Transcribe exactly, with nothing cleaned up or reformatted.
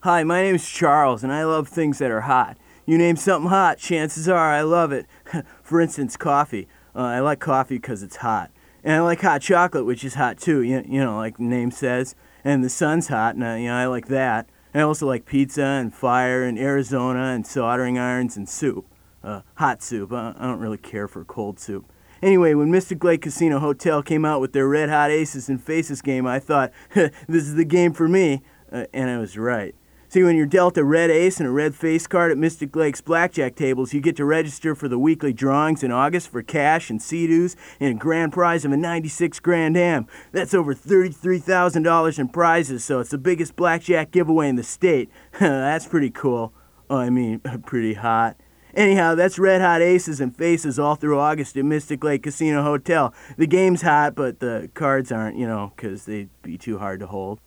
Hi, my name's Charles, and I love things that are hot. You name something hot, chances are I love it. For instance, coffee. Uh, I like coffee because it's hot. And I like hot chocolate, which is hot too, you, you know, like the name says. And the sun's hot, and I, you know, I like that. And I also like pizza and fire and Arizona and soldering irons and soup. Uh, hot soup. I, I don't really care for cold soup. Anyway, when Mystic Lake Casino Hotel came out with their Red Hot Aces and Faces game, I thought, this is the game for me. Uh, and I was right. See, when you're dealt a red ace and a red face card at Mystic Lake's blackjack tables, you get to register for the weekly drawings in August for cash and sea-doos and a grand prize of a ninety-six Grand Am. That's over thirty-three thousand dollars in prizes, so it's the biggest blackjack giveaway in the state. That's pretty cool. Oh, I mean, pretty hot. Anyhow, that's Red Hot Aces and Faces all through August at Mystic Lake Casino Hotel. The game's hot, but the cards aren't, you know, 'cause they'd be too hard to hold.